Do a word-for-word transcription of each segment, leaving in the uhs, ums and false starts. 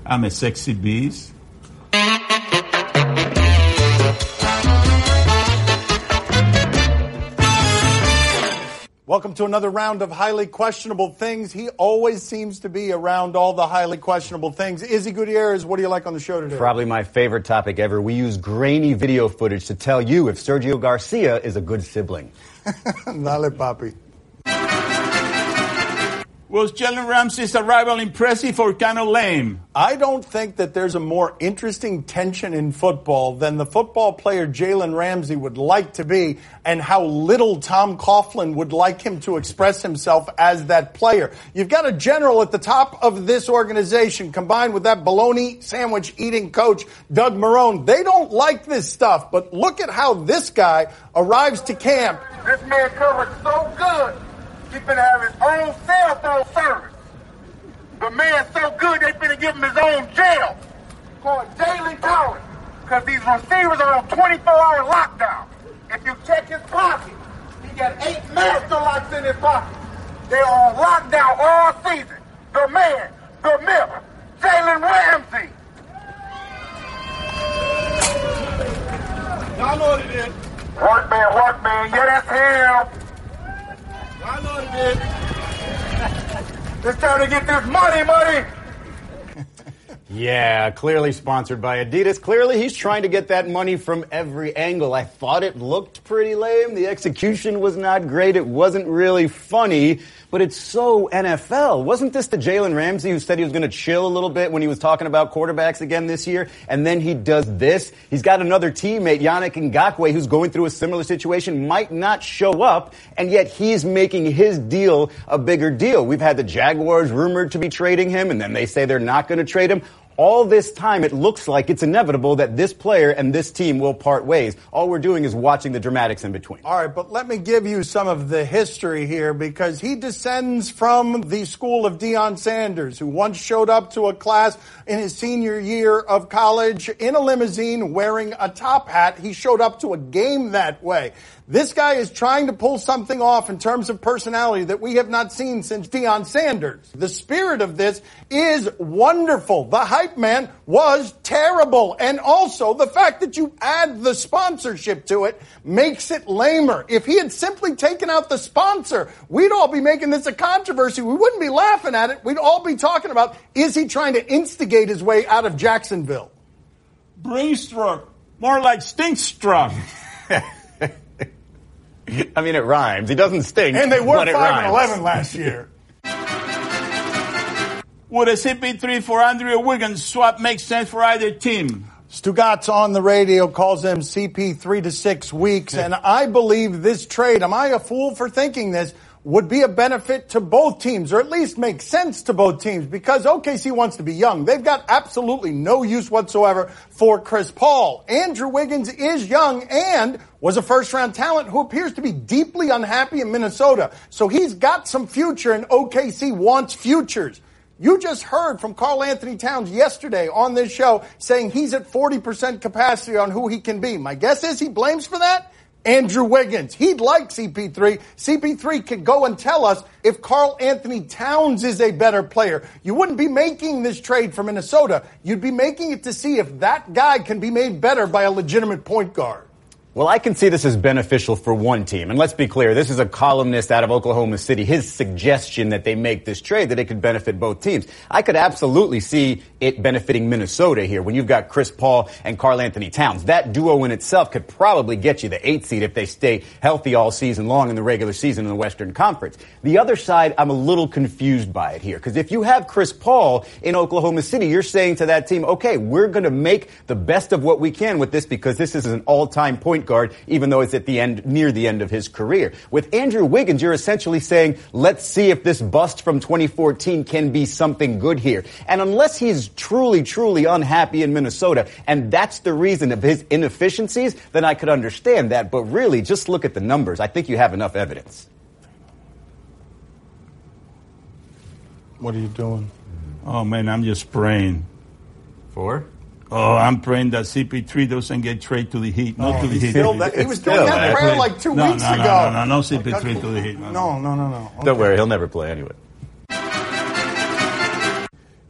I'm a sexy beast. Welcome to another round of highly questionable things. He always seems to be around all the highly questionable things. Izzy Gutierrez, what do you like on the show today? Probably my favorite topic ever. We use grainy video footage to tell you if Sergio Garcia is a good sibling. Dale, papi. Was Jalen Ramsey's arrival impressive or kind of lame? I don't think that there's a more interesting tension in football than the football player Jalen Ramsey would like to be and how little Tom Coughlin would like him to express himself as that player. You've got a general at the top of this organization combined with that bologna sandwich eating coach, Doug Marrone. They don't like this stuff, but look at how this guy arrives to camp. This man covered so good. He finna have his own cell phone service. The man's so good they finna give him his own jail called Jalen Collins, because these receivers are on twenty-four hour lockdown. If you check his pocket, he got eight master locks in his pocket. They are on lockdown all season. The man, the myth, Jalen Ramsey. Y'all know what it is. Work man, work man, yeah, that's him. I know what it is. It's time to get this money, money. Yeah, clearly sponsored by Adidas. Clearly he's trying to get that money from every angle. I thought it looked pretty lame. The execution was not great. It wasn't really funny, but it's so N F L. Wasn't this the Jalen Ramsey who said he was going to chill a little bit when he was talking about quarterbacks again this year? And then he does this. He's got another teammate, Yannick Ngakoue, who's going through a similar situation, might not show up, and yet he's making his deal a bigger deal. We've had the Jaguars rumored to be trading him, and then they say they're not going to trade him. All this time, it looks like it's inevitable that this player and this team will part ways. All we're doing is watching the dramatics in between. All right, but let me give you some of the history here, because he descends from the school of Deion Sanders, who once showed up to a class in his senior year of college in a limousine wearing a top hat. He showed up to a game that way. This guy is trying to pull something off in terms of personality that we have not seen since Deion Sanders. The spirit of this is wonderful. The hype man was terrible. And also the fact that you add the sponsorship to it makes it lamer. If he had simply taken out the sponsor, we'd all be making this a controversy. We wouldn't be laughing at it. We'd all be talking about, is he trying to instigate his way out of Jacksonville? Brainstruck. More like stink-struck. I mean, it rhymes. He doesn't stink. And they were but it five and rhymes. eleven last year. Would a C P three for Andrew Wiggins swap make sense for either team? Stugatz on the radio calls them C P three to six weeks, and I believe this trade, am I a fool for thinking this, would be a benefit to both teams, or at least make sense to both teams, because O K C wants to be young. They've got absolutely no use whatsoever for Chris Paul. Andrew Wiggins is young and was a first-round talent who appears to be deeply unhappy in Minnesota. So he's got some future, and O K C wants futures. You just heard from Karl Anthony Towns yesterday on this show saying he's at forty percent capacity on who he can be. My guess is he blames for that Andrew Wiggins. He'd like C P three. C P three could go and tell us if Karl Anthony Towns is a better player. You wouldn't be making this trade for Minnesota. You'd be making it to see if that guy can be made better by a legitimate point guard. Well, I can see this as beneficial for one team. And let's be clear, this is a columnist out of Oklahoma City, his suggestion that they make this trade, that it could benefit both teams. I could absolutely see it benefiting Minnesota here when you've got Chris Paul and Karl Anthony Towns. That duo in itself could probably get you the eighth seed if they stay healthy all season long in the regular season in the Western Conference. The other side, I'm a little confused by it here, because if you have Chris Paul in Oklahoma City, you're saying to that team, okay, we're going to make the best of what we can with this because this is an all-time point guard, even though it's at the end, near the end of his career. With Andrew Wiggins, you're essentially saying, let's see if this bust from twenty fourteen can be something good here. And unless he's truly, truly unhappy in Minnesota, and that's the reason of his inefficiencies, then I could understand that. But really, just look at the numbers. I think you have enough evidence. What are you doing? Oh, man, I'm just praying. For? Oh, I'm praying that C P three doesn't get traded to the Heat. Not oh, to the Heat. That, he was doing that prayer like two no, weeks no, no, ago. No, no, no, no C P three to the Heat. No, no, no, no. no. Okay. Don't worry, he'll never play anyway.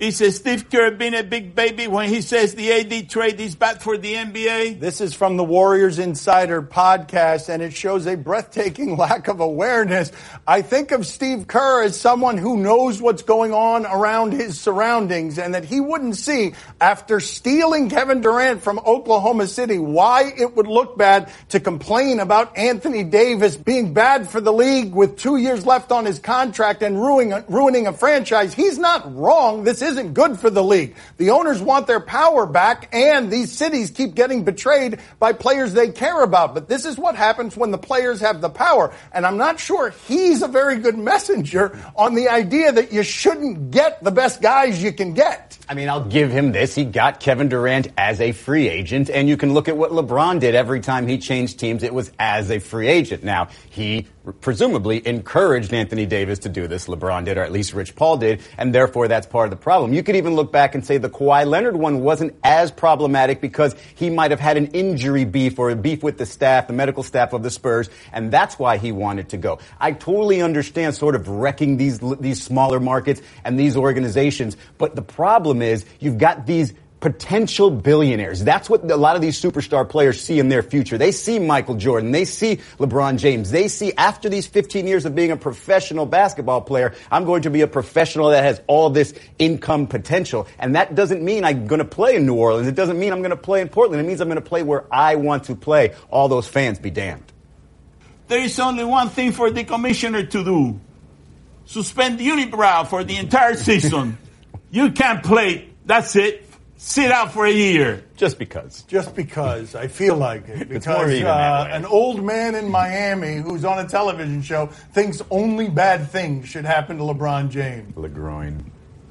Is Steve Kerr being a big baby when he says the A D trade is bad for the N B A? This is from the Warriors Insider podcast, and it shows a breathtaking lack of awareness. I think of Steve Kerr as someone who knows what's going on around his surroundings, and that he wouldn't see, after stealing Kevin Durant from Oklahoma City, why it would look bad to complain about Anthony Davis being bad for the league with two years left on his contract and ruining, ruining a franchise. He's not wrong. This is isn't good for the league. The owners want their power back, and these cities keep getting betrayed by players they care about. But this is what happens when the players have the power. And I'm not sure he's a very good messenger on the idea that you shouldn't get the best guys you can get. I mean, I'll give him this. He got Kevin Durant as a free agent, and you can look at what LeBron did every time he changed teams. It was as a free agent. Now, he presumably encouraged Anthony Davis to do this. LeBron did, or at least Rich Paul did, and therefore that's part of the problem. You could even look back and say the Kawhi Leonard one wasn't as problematic because he might have had an injury beef or a beef with the staff, the medical staff of the Spurs, and that's why he wanted to go. I totally understand sort of wrecking these these smaller markets and these organizations, but the problem is you've got these potential billionaires. That's what a lot of these superstar players see in their future. They see Michael Jordan. They see LeBron James. They see after these fifteen years of being a professional basketball player, I'm going to be a professional that has all this income potential. And that doesn't mean I'm going to play in New Orleans. It doesn't mean I'm going to play in Portland. It means I'm going to play where I want to play. All those fans be damned. There is only one thing for the commissioner to do. Suspend Unibrow for the entire season. You can't play. That's it. Sit out for a year. Just because. Just because. I feel like it. Because It's more even uh, that way. an old man in Miami who's on a television show thinks only bad things should happen to LeBron James. LeGroin.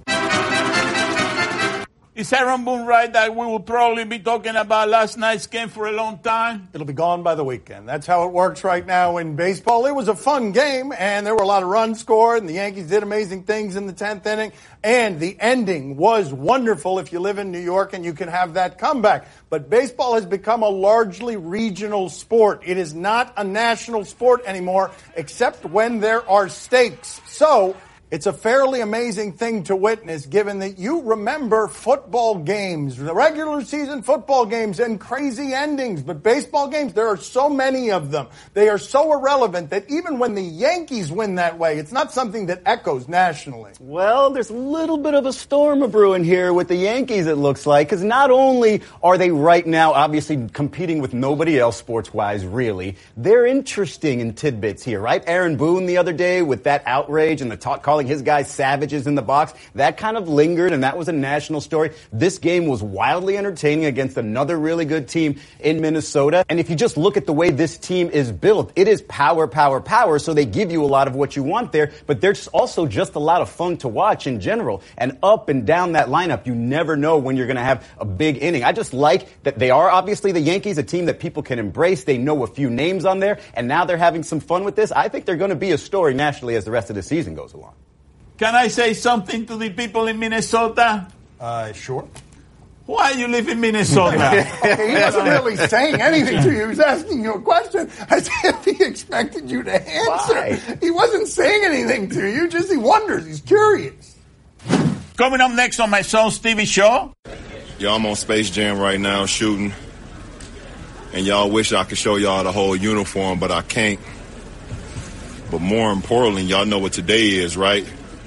Is Aaron Boone right that we will probably be talking about last night's game for a long time? It'll be gone by the weekend. That's how it works right now in baseball. It was a fun game, and there were a lot of runs scored, and the Yankees did amazing things in the tenth inning, and the ending was wonderful if you live in New York and you can have that comeback. But baseball has become a largely regional sport. It is not a national sport anymore, except when there are stakes. So it's a fairly amazing thing to witness, given that you remember football games, the regular season football games, and crazy endings. But baseball games, there are so many of them. They are so irrelevant that even when the Yankees win that way, it's not something that echoes nationally. Well, there's a little bit of a storm brewing here with the Yankees, it looks like, because not only are they right now obviously competing with nobody else sports-wise, really, they're interesting in tidbits here, right? Aaron Boone the other day with that outrage and the talk calling his guys savages in the box, that kind of lingered, and that was a national story. This game was wildly entertaining against another really good team in Minnesota. And if you just look at the way this team is built, it is power, power, power, so they give you a lot of what you want there, but they're also just a lot of fun to watch in general. And up and down that lineup, you never know when you're going to have a big inning. I just like that they are obviously the Yankees, a team that people can embrace. They know a few names on there, and now they're having some fun with this. I think they're going to be a story nationally as the rest of the season goes along. Can I say something to the people in Minnesota? Uh, sure. Why you live in Minnesota? Okay, he wasn't really saying anything to you. He was asking you a question as if he expected you to answer. Why? He wasn't saying anything to you, just he wonders. He's curious. Coming up next on my son's T V show. Y'all, I'm on Space Jam right now shooting. And y'all wish I could show y'all the whole uniform, but I can't. But more importantly, y'all know what today is, right?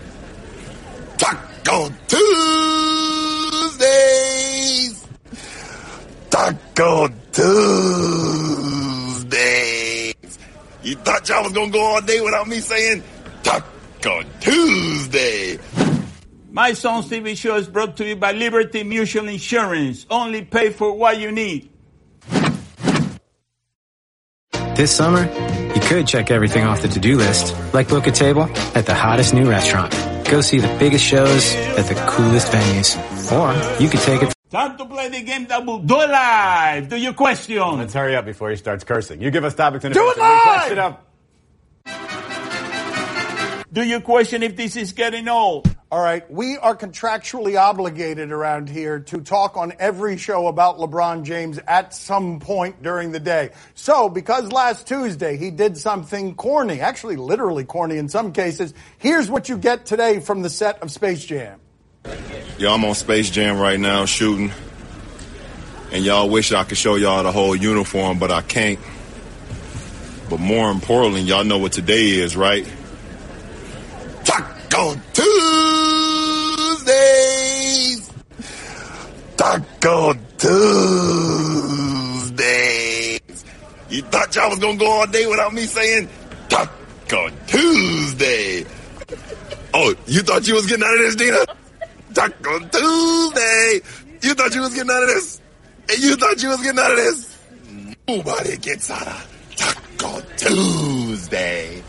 Taco Tuesdays! Taco Tuesdays! You thought y'all was gonna go all day without me saying Taco Tuesday? My son's T V show is brought to you by Liberty Mutual Insurance. Only pay for what you need. This summer, you could check everything off the to-do list, like book a table at the hottest new restaurant. Go see the biggest shows at the coolest venues. Or you could take it. Time to play the game that will do it live. Do your question. Let's hurry up before he starts cursing. You give us topics and Do it we live! question up. Do you question if this is getting old? All right, we are contractually obligated around here to talk on every show about LeBron James at some point during the day. So, because last Tuesday he did something corny, actually literally corny in some cases, here's what you get today from the set of Space Jam. Yeah, I'm on Space Jam right now shooting. And y'all wish I could show y'all the whole uniform, but I can't. But more importantly, y'all know what today is, right? Taco Tuesdays! Taco Tuesdays! You thought y'all was gonna go all day without me saying Taco Tuesday? Oh, you thought you was getting out of this, Dina? Taco Tuesday! You thought you was getting out of this? And you thought you was getting out of this? Nobody gets out of Taco Tuesday.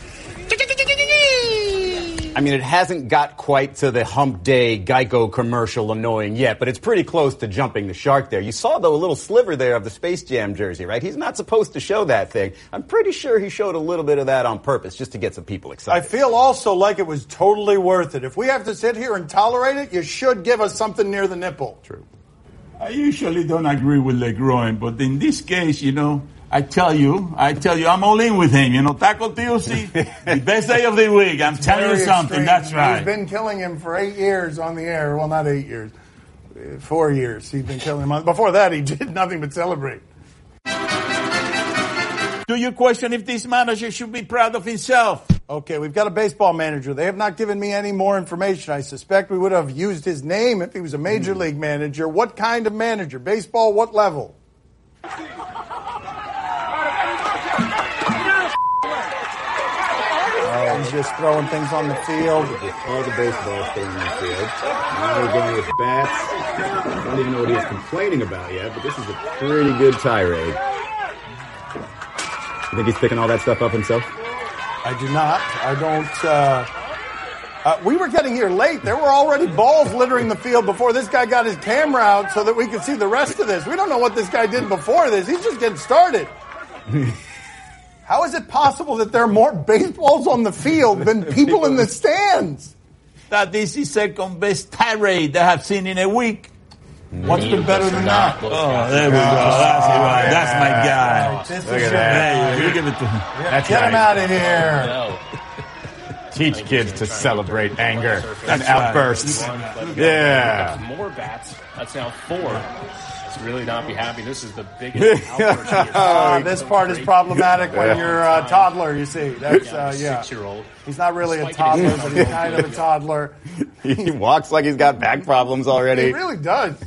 I mean, it hasn't got quite to the hump day Geico commercial annoying yet, but it's pretty close to jumping the shark there. You saw, though, a little sliver there of the Space Jam jersey, right? He's not supposed to show that thing. I'm pretty sure he showed a little bit of that on purpose just to get some people excited. I feel also like it was totally worth it. If we have to sit here and tolerate it, you should give us something near the nipple. True. I usually don't agree with LeGroin, but in this case, you know, I tell you, I tell you, I'm all in with him. You know, Taco Tuesday, the best day of the week. I'm telling Very you something. extreme. That's right. He's been killing him for eight years on the air. Well, not eight years. Uh, Four years. He's been killing him. On, before that, he did nothing but celebrate. Do you question if this manager should be proud of himself? Okay, we've got a baseball manager. They have not given me any more information. I suspect we would have used his name if he was a major Mm. league manager. What kind of manager? Baseball, what level? Oh, he's just throwing things on the field. All the baseball thing in the field. Now we're going with bats. I don't even know what he's complaining about yet, but this is a pretty good tirade. You think he's picking all that stuff up himself? I do not. I don't. Uh, uh, we were getting here late. There were already balls littering the field before this guy got his camera out so that we could see the rest of this. We don't know what this guy did before this. He's just getting started. How is it possible that there are more baseballs on the field than people in the stands? That is the second best tirade I have seen in a week. What's been better than that? Oh, there we go. That's right. That's my guy. This Look is at your that. Hey, you give it to him. That's Get him right. out of here. No. Teach kids to celebrate anger and That's outbursts. Yeah. More bats. That's now four. It's really not be happy. This is the biggest outburst. he has Uh, seen. this part is problematic when you're a toddler, you see. That's, uh, yeah. Six-year-old. He's not really a toddler, but he's kind of a toddler. He walks like he's got back problems He already. really does.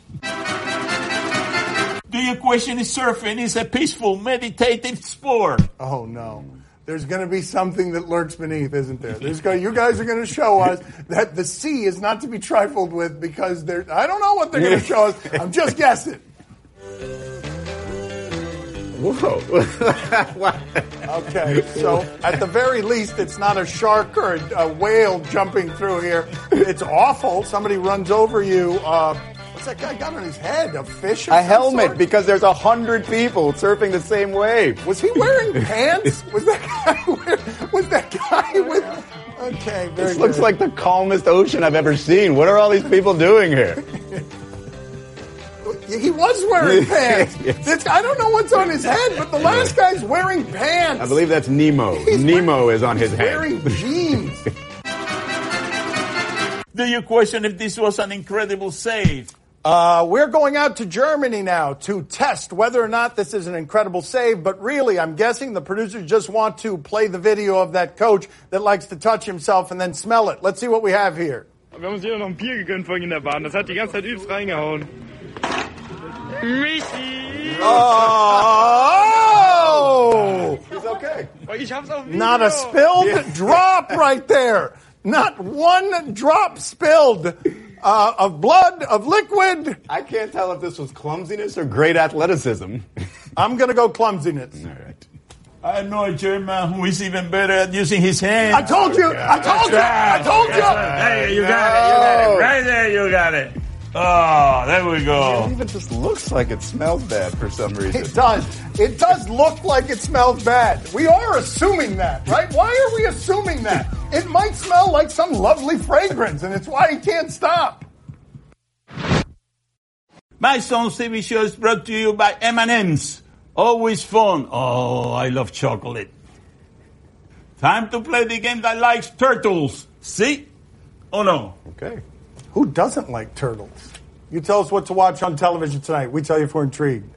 Do you question if surfing is a peaceful, meditative sport? Oh, no. There's going to be something that lurks beneath, isn't there? There's go, you guys are going to show us that the sea is not to be trifled with because they're, I don't know what they're going to show us. I'm just guessing. Whoa. Okay, so at the very least, it's not a shark or a, a whale jumping through here. It's awful. Somebody runs over you. Uh, what's that guy got on his head? A fish or A some helmet sort? because there's a hundred people surfing the same wave. Was he wearing pants? Was that guy wearing, was that guy with... Okay, very This looks good. like the calmest ocean I've ever seen. What are all these people doing here? He was wearing pants. This, I don't know what's on his head, but the last guy's wearing pants. I believe that's Nemo. He's Nemo wearing- is on his he's head. wearing jeans. Do you question if this was an incredible save? Uh, we're going out to Germany now to test whether or not this is an incredible save, but really, I'm guessing the producers just want to play the video of that coach that likes to touch himself and then smell it. Let's see what we have here. Wir haben uns hier noch ein Bier gegönnt vorhin in der Bahn. Das hat die ganze Zeit übelst reingehauen. Michi! Oh! He's okay. Ich hab's auf Video. Not a spilled drop right there. Not one drop spilled uh, of blood, of liquid. I can't tell if this was clumsiness or great athleticism. I'm going to go clumsiness. All right. I know a German who is even better at using his hands. I told you. I told you. I told you. Hey, you got it. You got it. Right there, you got it. Oh, there we It go. even just looks like it smells bad for some reason. It does. It does look like it smells bad. We are assuming that, right? Why are we assuming that? It might smell like some lovely fragrance, and it's why he can't stop. My Son's T V show is brought to you by M and M's. Always fun. Oh, I love chocolate. Time to play the game that likes turtles. See? Oh, no. Okay. Who doesn't like turtles? You tell us what to watch on television tonight. We tell you if we're intrigued.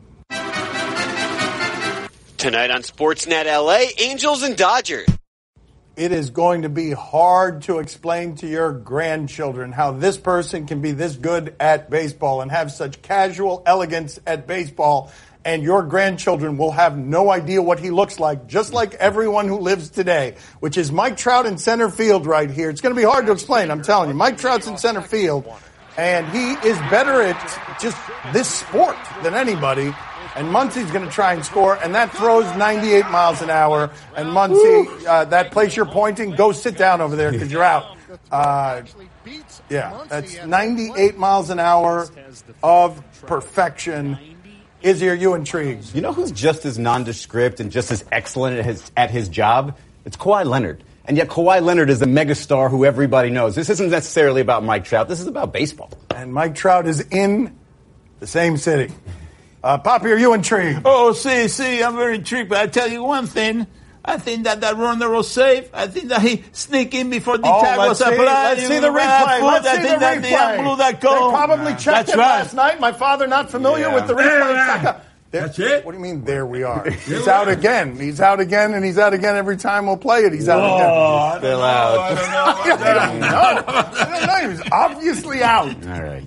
Tonight on Sportsnet L A, Angels and Dodgers. It is going to be hard to explain to your grandchildren how this person can be this good at baseball and have such casual elegance at baseball, and your grandchildren will have no idea what he looks like, just like everyone who lives today, which is Mike Trout in center field right here. It's going to be hard to explain, I'm telling you. Mike Trout's in center field, and he is better at just this sport than anybody. And Muncy's going to try and score, and that throws ninety-eight miles an hour. And Muncy, uh, that place you're pointing, go sit down over there because you're out. Uh, yeah, that's ninety-eight miles an hour of perfection. Izzy, are you intrigued? You know who's just as nondescript and just as excellent at his, at his job? It's Kawhi Leonard. And yet Kawhi Leonard is a megastar who everybody knows. This isn't necessarily about Mike Trout. This is about baseball. And Mike Trout is in the same city. Uh, Poppy, are you intrigued? Oh, see, see, I'm very intrigued. But I tell you one thing. I think that that runner was safe. I think that he sneaked in before the oh, tag was see, applied. Let's see the replay. Let's I see think the that replay. the blew that goal. They probably checked That's it right. last night. My father not familiar Yeah. with the replay. Yeah. There, That's it? What do you mean, there we are? He's out again. He's out again, and he's out again every time we'll play it. He's out Whoa, again. I don't Still know, out. I don't know. I don't know. I don't know. He was obviously out. All right.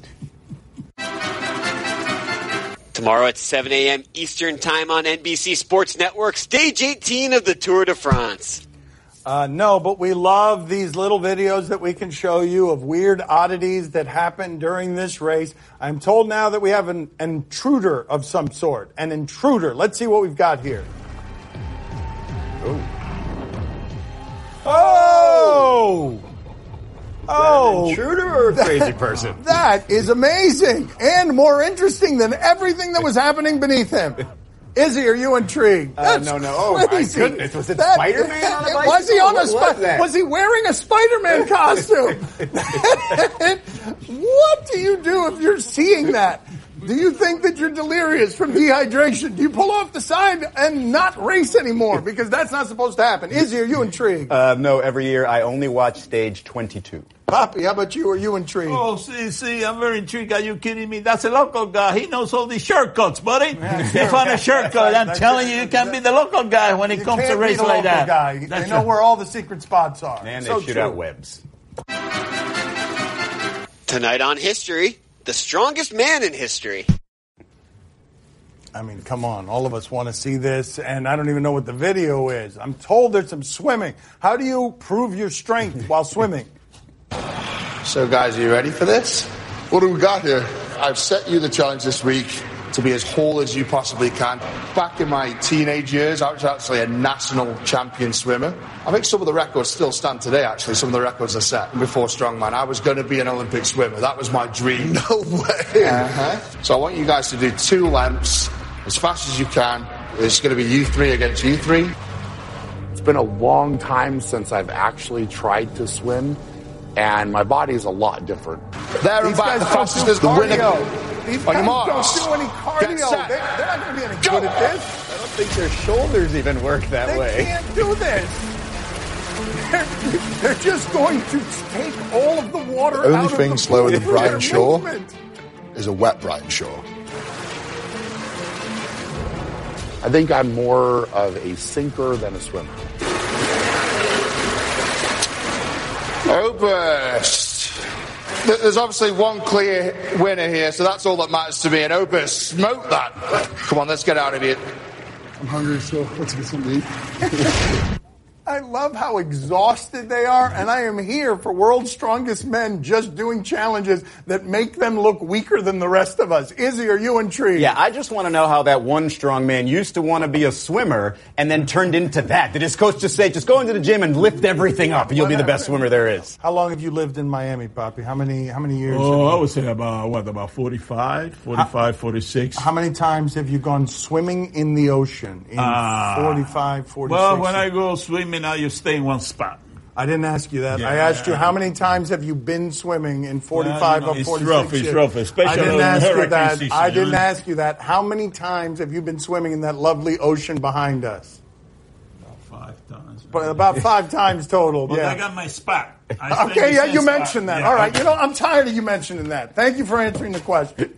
Tomorrow at seven a.m. Eastern Time on N B C Sports Network, stage eighteen of the Tour de France. Uh, no, but we love these little videos that we can show you of weird oddities that happen during this race. I'm told now that we have an intruder of some sort. An intruder. Let's see what we've got here. Oh! Oh! Oh! An intruder or a crazy person? That is amazing and more interesting than everything that was happening beneath him. Izzy, are you intrigued? Uh, no, no. Oh, crazy. my goodness. Was it That- Spider-Man on a bicycle? Was he on a What was Spi- that? Was he wearing a Spider-Man costume? What do you do if you're seeing that? Do you think that you're delirious from dehydration? Do you pull off the side and not race anymore? Because that's not supposed to happen. Izzy, are you intrigued? Uh, no, every year I only watch stage twenty-two. Poppy, how about you? Are you intrigued? Oh, see, see, I'm very intrigued. Are you kidding me? That's a local guy. He knows all these shortcuts, buddy. They found a shortcut. I'm That's telling it. you, you can be the local guy when it You comes to can't be race the like local that. Guy. They That's know right. where all the secret spots are. And they So shoot true. out webs. Tonight on History, the strongest man in history. I mean, come on. All of us want to see this, and I don't even know what the video is. I'm told there's some swimming. How do you prove your strength while swimming? So, guys, are you ready for this? What do we got here? I've set you the challenge this week to be as whole as you possibly can. Back in my teenage years, I was actually a national champion swimmer. I think some of the records still stand today, actually. Some of the records are set before Strongman. I was going to be an Olympic swimmer. That was my dream. No way. Uh-huh. So I want you guys to do two lengths as fast as you can. It's going to be you three against you three. It's been a long time since I've actually tried to swim, and my body is a lot different. There and These back, the guys don't fastest do is the winner. cardio. These On your guys marks. don't do any Get cardio. set. They, they're not going to be any Go. good at this. I don't think their shoulders even work that They way. can't do this. They're, they're just going to take all of the water The only out thing of the slower pool than with Brian their Shaw movement. is a wet Brian Shaw. I think I'm more of a sinker than a swimmer. Opus. There's obviously one clear winner here, so that's all that matters to me. And Opus, smoke that. Come on, let's get out of here. I'm hungry, so let's get something to eat. I love how exhausted they are, and I am here for World's Strongest Men just doing challenges that make them look weaker than the rest of us. Izzy, are you intrigued? Yeah, I just want to know how that one strong man used to want to be a swimmer and then turned into that. Did his coach just say, just go into the gym and lift everything up and you'll be the best swimmer there is? How long have you lived in Miami, Poppy? How many how many years? Oh, have I you- would say about, what, about forty-five, forty-five, forty-six. How many times have you gone swimming in the ocean in Ah. forty-five, forty-six? Well, when I go swimming, I just stay in one spot. I didn't ask you that. Yeah, I asked you yeah. how many times have you been swimming in forty-five Well, you know, or it's forty-six rough, it's years? rough, especially I didn't in ask you hurricane that. season, I you didn't know? ask you that. How many times have you been swimming in that lovely ocean behind us? About five times. But about five times total. But yeah. I got my spot. I Okay, yeah, you spot. mentioned that. Yeah. All right, you know, I'm tired of you mentioning that. Thank you for answering the question.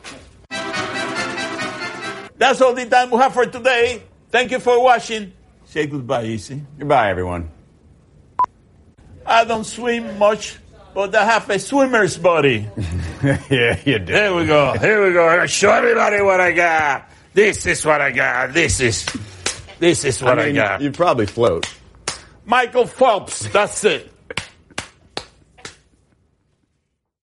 That's all the time we have for today. Thank you for watching. Say goodbye, Easy. Goodbye, everyone. I don't swim much, but I have a swimmer's body. Yeah, you do. Here we go. Here we go. Show everybody what I got. This is what I got. This is, this is what I I, mean, got. You probably float. Michael Phelps. That's it.